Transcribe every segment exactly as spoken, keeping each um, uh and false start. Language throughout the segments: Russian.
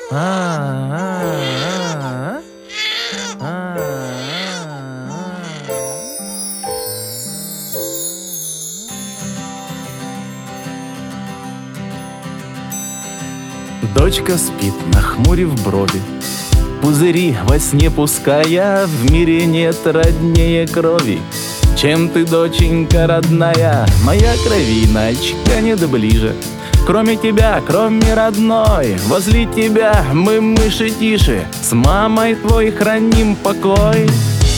А-а-а. А-а-а. Дочка спит, нахмурив брови, пузыри во сне пуская. В мире нет роднее крови, чем ты, доченька родная. Моя кровиночка нет ближе, кроме тебя, кроме родной. Возле тебя мы мыши тише, с мамой твой храним покой.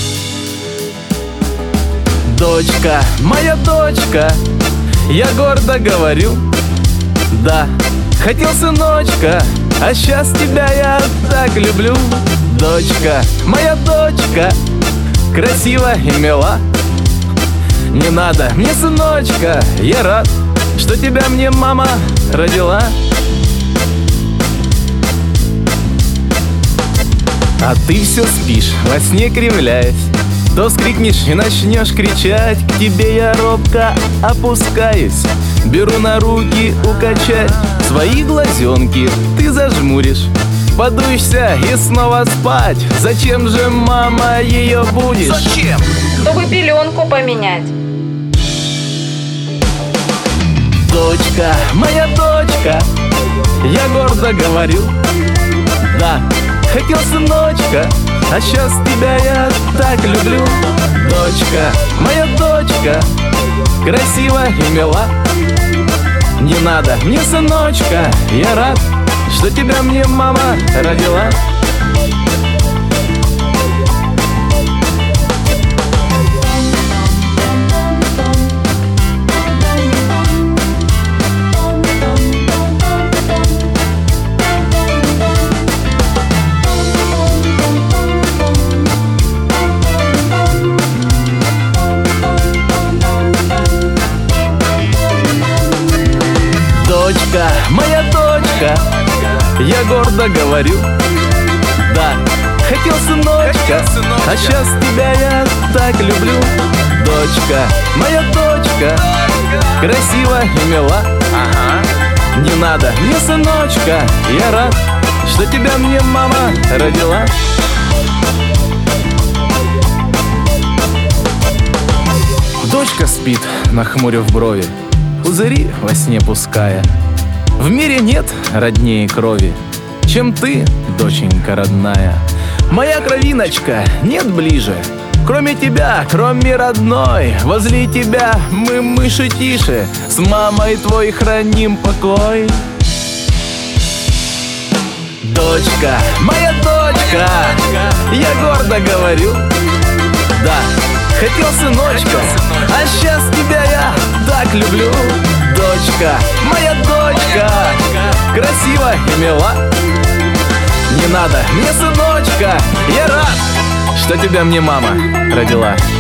Дочка, моя дочка, я гордо говорю, да, хотел сыночка, а сейчас тебя я так люблю. Дочка, моя дочка, красива и мила. Не надо мне сыночка, я рад, что тебя мне мама родила. А ты все спишь, во сне кривляясь, то скрикнешь и начнешь кричать. К тебе я робко опускаюсь, беру на руки укачать. Свои глазенки ты зажмуришь, подуешься и снова спать. Зачем же, мама, ее будешь? Зачем? Чтобы пеленку поменять. Дочка, моя дочка, я гордо говорю, да, хотел сыночка, а сейчас тебя я так люблю. Дочка, моя дочка, красива и мила. Не надо мне сыночка, я рад, что тебя мне мама родила. Дочка, моя дочка, я гордо говорю, да, хотел сыночка, а сейчас тебя я так люблю. Дочка, моя дочка, красива и мила. Ага. Не надо мне сыночка, я рад, что тебя мне мама родила. Дочка спит, нахмурив брови, пузыри во сне пуская. В мире нет роднее крови, чем ты, доченька родная. Моя кровиночка нет ближе, кроме тебя, кроме родной. Возле тебя мы мыши тише, с мамой твой храним покой. Дочка, моя дочка, я гордо говорю, да, хотел сыночка, а сейчас тебя я так люблю. Дочка, моя дочка, красива и мила. Не надо мне сыночка, я рад, что тебя мне мама родила.